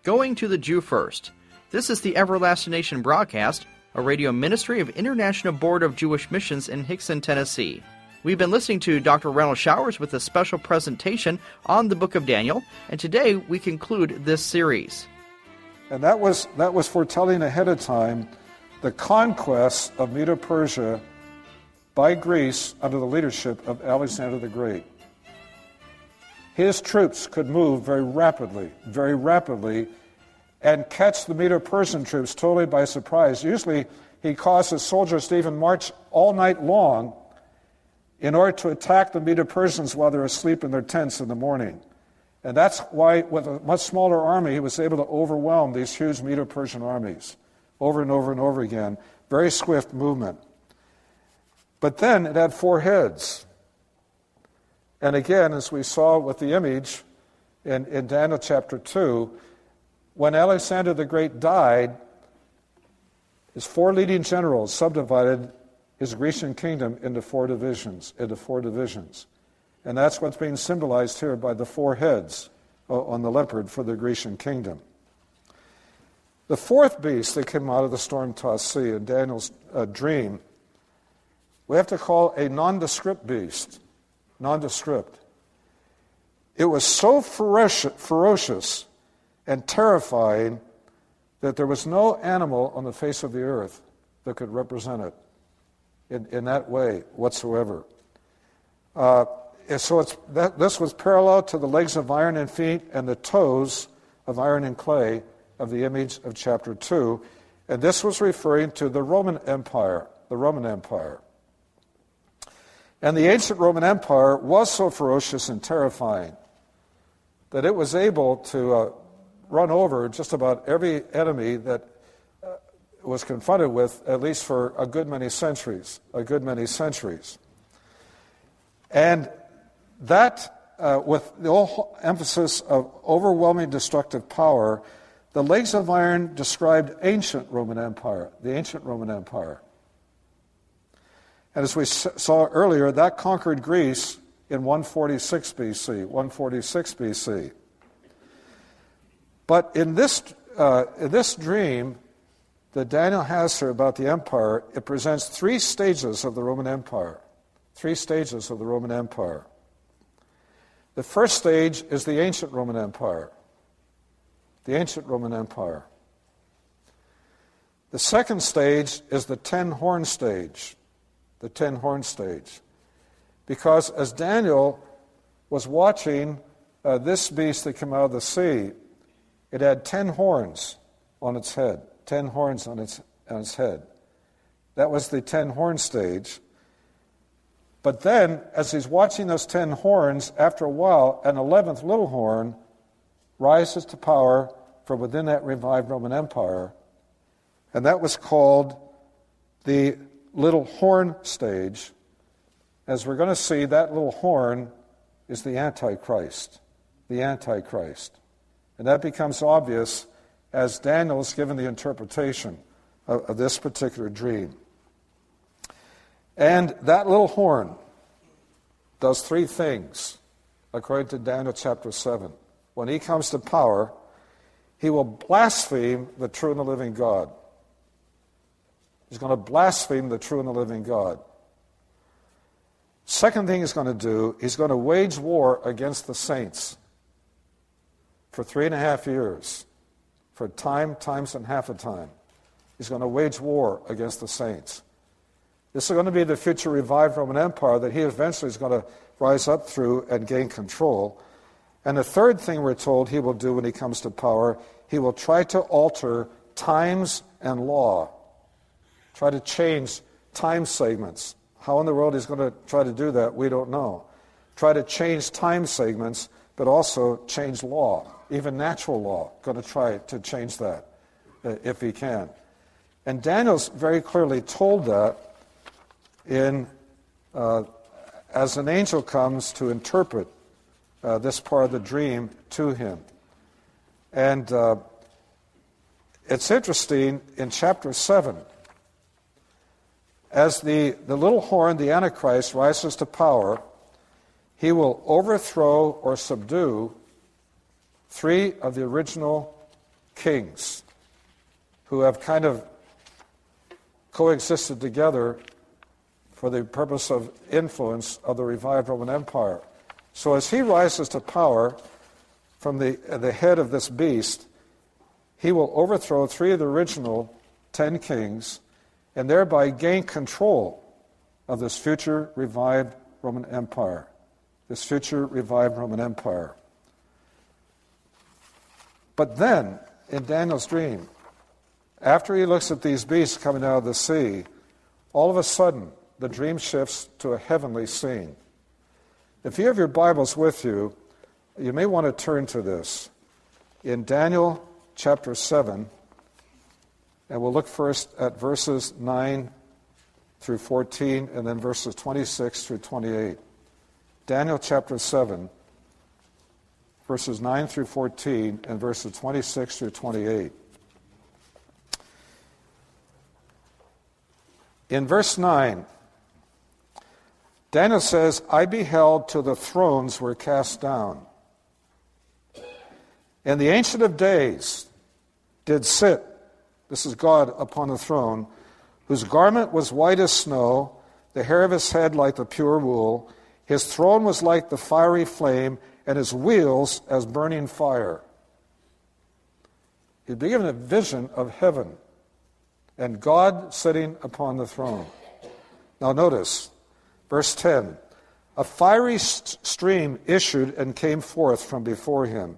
Going to the Jew First. This is the Everlasting Nation broadcast, a radio ministry of International Board of Jewish Missions in Hickson, Tennessee. We've been listening to Dr. Ronald Showers with a special presentation on the book of Daniel, and today we conclude this series. And that was foretelling ahead of time the conquest of Medo-Persia by Greece under the leadership of Alexander the Great. His troops could move very rapidly, and catch the Medo-Persian troops totally by surprise. Usually he caused his soldiers to even march all night long in order to attack the Medo-Persians while they're asleep in their tents in the morning. And that's why, with a much smaller army, he was able to overwhelm these huge Medo-Persian armies over and over and over again. Very swift movement. But then it had 4 heads. And again, as we saw with the image in Daniel chapter 2, when Alexander the Great died, his 4 leading generals subdivided his Grecian kingdom into 4 divisions. And that's what's being symbolized here by the 4 heads on the leopard for the Grecian kingdom. The 4th beast that came out of the storm-tossed sea in Daniel's dream, we have to call a nondescript beast. Nondescript. It was so ferocious and terrifying that there was no animal on the face of the earth that could represent it in that way whatsoever. This was parallel to the legs of iron and feet and the toes of iron and clay of the image of chapter 2. And this was referring to the Roman Empire. And the ancient Roman Empire was so ferocious and terrifying that it was able to run over just about every enemy that was confronted with, at least for a good many centuries. And that, with the whole emphasis of overwhelming destructive power, the legs of iron described the ancient Roman Empire. And as we saw earlier, that conquered Greece in 146 BC. But in this dream that Daniel has here about the empire, it presents 3 stages of the Roman Empire. The first stage is the ancient Roman Empire. The second stage is the 10-horn stage. Because as Daniel was watching this beast that came out of the sea, it had 10 horns on its head. 10 horns on its head. That was the 10-horn stage. But then, as he's watching those 10 horns, after a while, an 11th little horn rises to power from within that revived Roman Empire. And that was called the little horn stage. As we're going to see, that little horn is the Antichrist. And that becomes obvious as Daniel is given the interpretation of this particular dream. And that little horn does 3 things, according to Daniel chapter 7. When he comes to power, he will blaspheme the true and the living God. He's going to blaspheme the true and the living God. Second thing he's going to do, he's going to wage war against the saints for 3.5 years. For times and half a time. He's going to wage war against the saints. This is going to be the future revived Roman Empire that he eventually is going to rise up through and gain control. And the third thing we're told he will do when he comes to power, he will try to alter times and law. Try to change time segments. How in the world he's going to try to do that, we don't know. Try to change time segments, but also change law. Even natural law, going to try to change that if he can. And Daniel's very clearly told that as an angel comes to interpret this part of the dream to him. And it's interesting, in chapter 7, as the little horn, the Antichrist, rises to power, he will overthrow or subdue 3 of the original kings who have kind of coexisted together for the purpose of influence of the revived Roman Empire. So as he rises to power from the head of this beast, he will overthrow 3 of the original 10 kings and thereby gain control of this future revived Roman Empire. This future revived Roman Empire. But then, in Daniel's dream, after he looks at these beasts coming out of the sea, all of a sudden, the dream shifts to a heavenly scene. If you have your Bibles with you, you may want to turn to this. In Daniel chapter 7, and we'll look first at verses 9 through 14, and then verses 26 through 28. Daniel chapter 7, verses 9 through 14, and verses 26 through 28. In verse 9, Daniel says, I beheld till the thrones were cast down, and the Ancient of Days did sit, this is God upon the throne, whose garment was white as snow, the hair of his head like the pure wool. His throne was like the fiery flame, and his wheels as burning fire. He'd be given a vision of heaven, and God sitting upon the throne. Now notice, verse 10, a fiery stream issued and came forth from before him.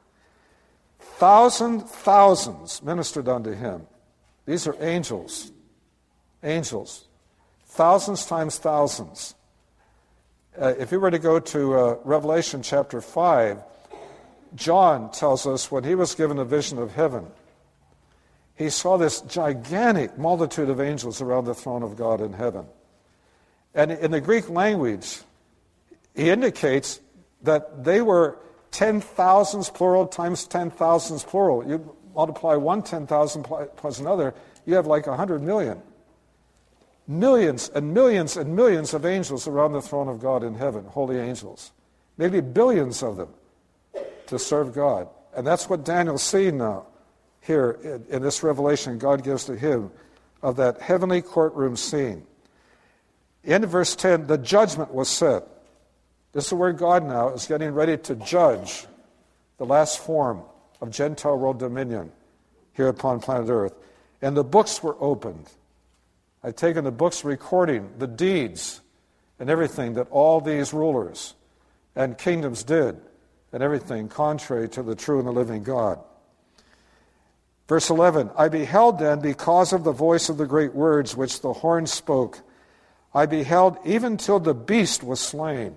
Thousands ministered unto him. These are angels. Angels. Thousands times thousands. If you were to go to Revelation chapter 5, John tells us when he was given a vision of heaven, he saw this gigantic multitude of angels around the throne of God in heaven. And in the Greek language, he indicates that they were 10,000s plural times 10,000s plural. You multiply one 10,000 plus another, you have like 100 million. Millions and millions and millions of angels around the throne of God in heaven, holy angels. Maybe billions of them to serve God. And that's what Daniel's seeing now here in this revelation God gives to him of that heavenly courtroom scene. In verse 10, the judgment was set. This is where God now is getting ready to judge the last form of Gentile world dominion here upon planet Earth. And the books were opened. I've taken the books recording the deeds and everything that all these rulers and kingdoms did and everything contrary to the true and the living God. Verse 11, I beheld then because of the voice of the great words which the horn spoke, I beheld even till the beast was slain.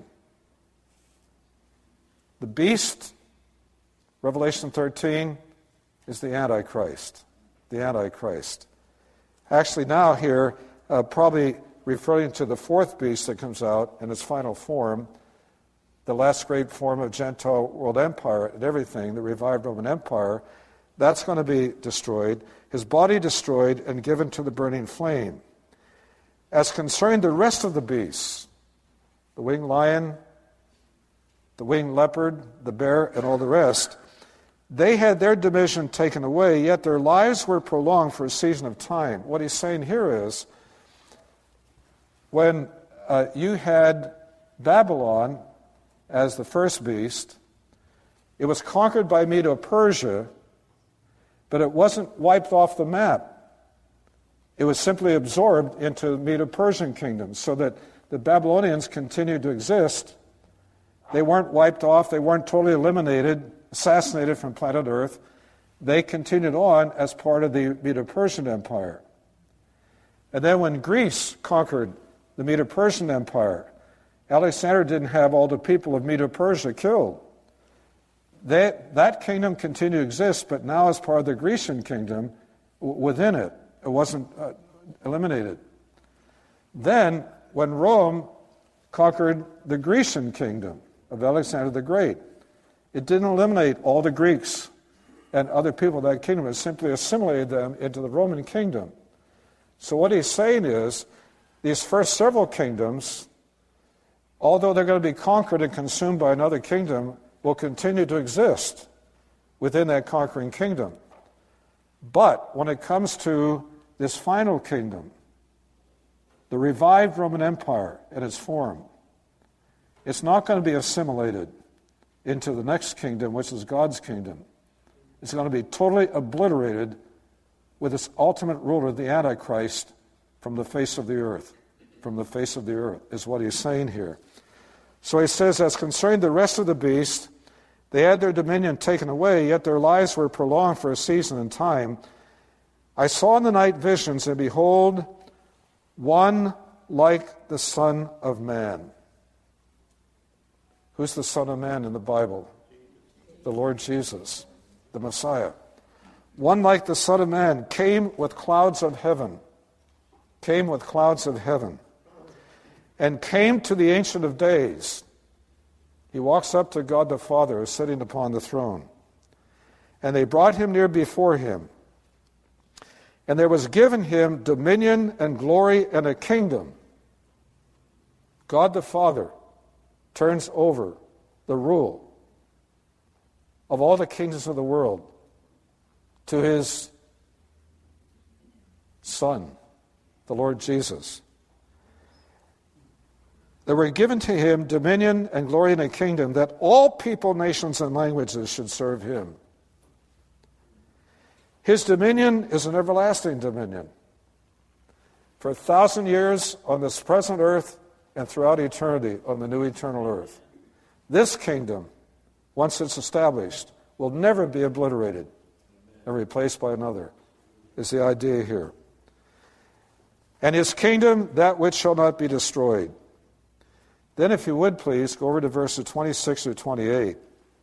The beast, Revelation 13, is the Antichrist. The Antichrist. Actually now here, probably referring to the fourth beast that comes out in its final form, the last great form of Gentile world empire and everything, the revived Roman Empire, that's going to be destroyed, his body destroyed and given to the burning flame. As concerned the rest of the beasts, the winged lion, the winged leopard, the bear, and all the rest, they had their dominion taken away, yet their lives were prolonged for a season of time. What he's saying here is, when you had Babylon as the first beast, it was conquered by Medo-Persia, but it wasn't wiped off the map. It was simply absorbed into the Medo-Persian kingdom, so that the Babylonians continued to exist. They weren't wiped off, they weren't totally eliminated, assassinated from planet Earth. They continued on as part of the Medo-Persian Empire. And then when Greece conquered the Medo-Persian Empire, Alexander didn't have all the people of Medo-Persia killed. That kingdom continued to exist, but now as part of the Grecian kingdom within it. It wasn't eliminated. Then, when Rome conquered the Grecian kingdom of Alexander the Great, it didn't eliminate all the Greeks and other people of that kingdom. It simply assimilated them into the Roman kingdom. So what he's saying is, these first several kingdoms, although they're going to be conquered and consumed by another kingdom, will continue to exist within that conquering kingdom. But when it comes to this final kingdom, the revived Roman Empire in its form, it's not going to be assimilated into the next kingdom, which is God's kingdom. It's going to be totally obliterated with its ultimate ruler, the Antichrist, from the face of the earth. From the face of the earth is what he's saying here. So he says, as concerning the rest of the beast, they had their dominion taken away, yet their lives were prolonged for a season and time. I saw in the night visions, and behold, one like the Son of Man. Who's the Son of Man in the Bible? The Lord Jesus, the Messiah. One like the Son of Man came with clouds of heaven. Came with clouds of heaven. And came to the Ancient of Days. He walks up to God the Father, sitting upon the throne. And they brought him near before him. And there was given him dominion and glory and a kingdom. God the Father turns over the rule of all the kingdoms of the world to his Son, the Lord Jesus. There were given to him dominion and glory and a kingdom, that all people, nations, and languages should serve him. His dominion is an everlasting dominion. For 1,000 years on this present earth and throughout eternity on the new eternal earth. This kingdom, once it's established, will never be obliterated and replaced by another, is the idea here. And his kingdom, that which shall not be destroyed. Then, if you would please, go over to verses 26 through 28.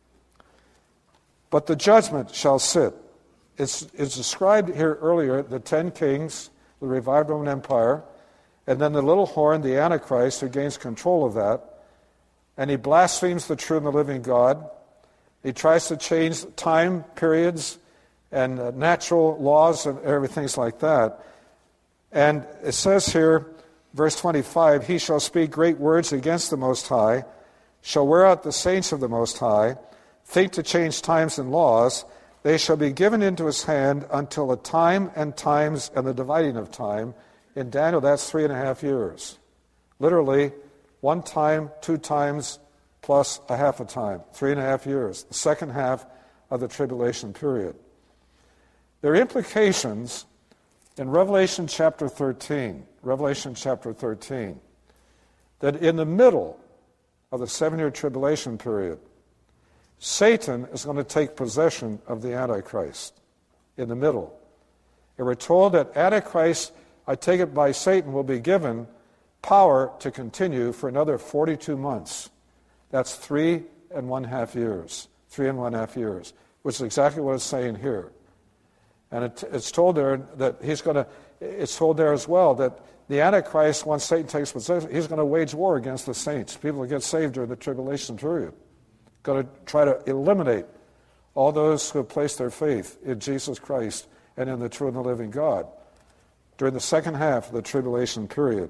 But the judgment shall sit. It's described here earlier, the 10 kings, the revived Roman Empire, and then the little horn, the Antichrist, who gains control of that. And he blasphemes the true and the living God. He tries to change time periods and natural laws and everything like that. And it says here, verse 25, he shall speak great words against the Most High, shall wear out the saints of the Most High, think to change times and laws. They shall be given into his hand until the time and times and the dividing of time. In Daniel, that's 3.5 years. Literally, 1 time, 2 times, plus a half a time. 3.5 years. The second half of the tribulation period. There are implications in Revelation chapter 13. Revelation chapter 13. That in the middle of the 7-year tribulation period, Satan is going to take possession of the Antichrist. In the middle. And we're told that Antichrist, I take it by Satan, will be given power to continue for another 42 months. That's 3.5 years. 3.5 years, which is exactly what it's saying here. And it's told there that it's told there as well that the Antichrist, once Satan takes possession, he's going to wage war against the saints, people who get saved during the tribulation period. Going to try to eliminate all those who have placed their faith in Jesus Christ and in the true and the living God during the second half of the tribulation period.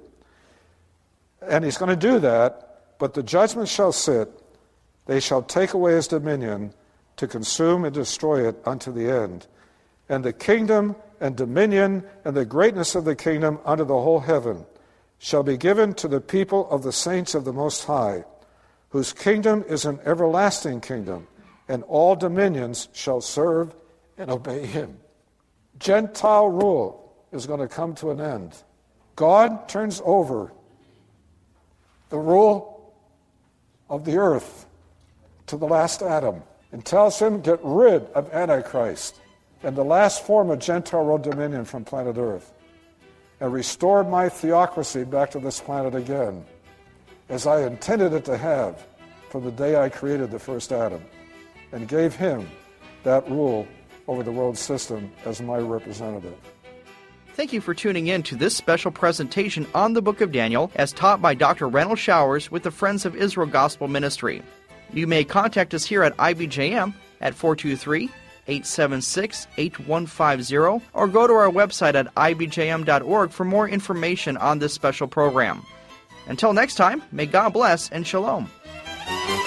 And he's going to do that, but the judgment shall sit. They shall take away his dominion to consume and destroy it unto the end. And the kingdom and dominion and the greatness of the kingdom under the whole heaven shall be given to the people of the saints of the Most High, whose kingdom is an everlasting kingdom, and all dominions shall serve and obey him. Gentile rule is going to come to an end. God turns over the rule of the earth to the last Adam and tells him, get rid of Antichrist and the last form of Gentile world dominion from planet Earth, and restore my theocracy back to this planet again, as I intended it to have from the day I created the first Adam, and gave him that rule over the world system as my representative. Thank you for tuning in to this special presentation on the Book of Daniel as taught by Dr. Randall Showers with the Friends of Israel Gospel Ministry. You may contact us here at IBJM at 423-876-8150 or go to our website at ibjm.org for more information on this special program. Until next time, may God bless and shalom.